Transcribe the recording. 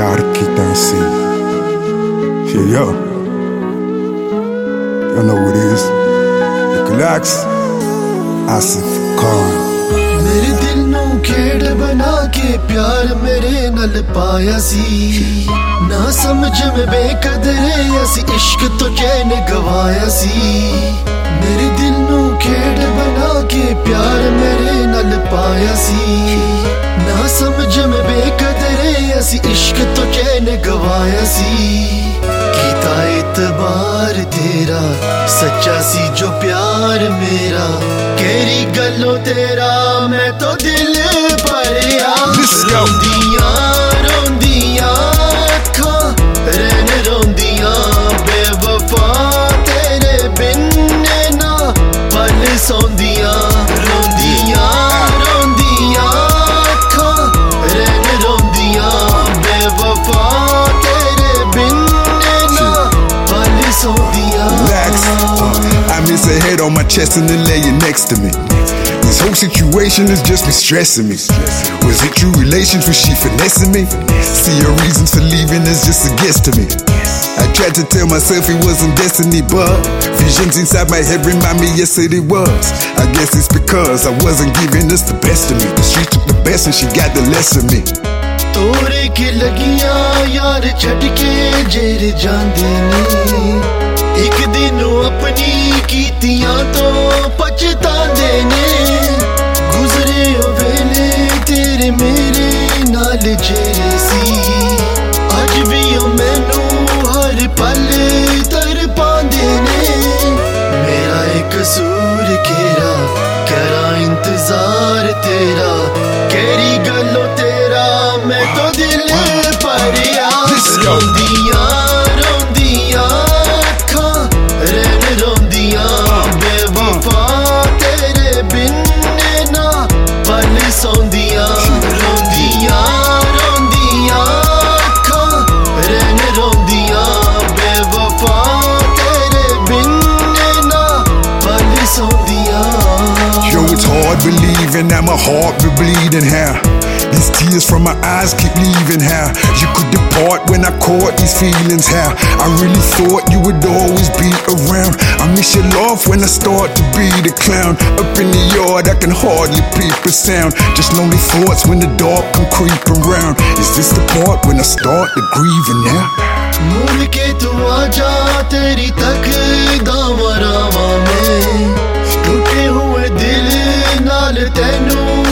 प्यार कीता सी। Yeah, you know what it is. Relax, Asif Khan. मेरे दिल नू खेड़ बना के प्यार मेरे नल पाया सी। ना समझ में बेकदरे असी इश्क तो चैन गवाया सी। मेरे दिल नू खेड़ बना के प्यार मेरे नल पाया सी। ना समझ में बेकदरे असी इश्क तो चैन गवाया सी। कीता इतबार तेरा सच्चा सी जो प्यार मेरा। केरी गल्लों तेरा मैं तो दिल भरिया। रोंदियां रोंदियां अखां रैन रोंदियां बेवफा तेरे बिन ना पल सौंदियां। रोंदियां रोंदियां अखां रैन रोंदियां बेवफा तेरे बिन ना पल सौंदियां। I miss a head on my chest and then laying next to me. This whole situation is just been stressing me. Was it true relations? Was she finessing me? See her reasons for leaving is just a guess to me. I tried to tell myself it wasn't destiny, but visions inside my head remind me yes it was. I guess it's because I wasn't giving us the best of me. The street took the best and she got the less of me. तोरे के लगियां यार छड़ के जेर जांदे ने। एक दिन अपनी कीतियां तो पछतांदे ने। गुजरे वेले तेरे मेरे नाल जेरे सी। अज भी मैनू हर पल तर पांदे ने। मेरा एक कसूर केरा करा इंतजार तेरा। केरी गल्लों तेरा मैं तो दिल भरिया। रोंदियां रोंदियां अखां रैन रोंदियां बेवफा तेरे बिन ना पल सौंदियां। रोंदियां रोंदियां अखां रैन रोंदियां बेवफा तेरे बिन ना पल सौंदियां। Yo, it's hard believing that my heart be bleeding how these tears from my eyes keep leaving how you could depart when I caught these feelings how I really thought you would always be around. I miss your laugh when I start to be the clown. Up in the yard I can hardly peep a sound. Just lonely thoughts when the dark come creeping round. Is this the part when I start to grieving now? मुड़ के तू आजा तेरी तक दावा रावा में। टूटे हुए दिल नाल तैनू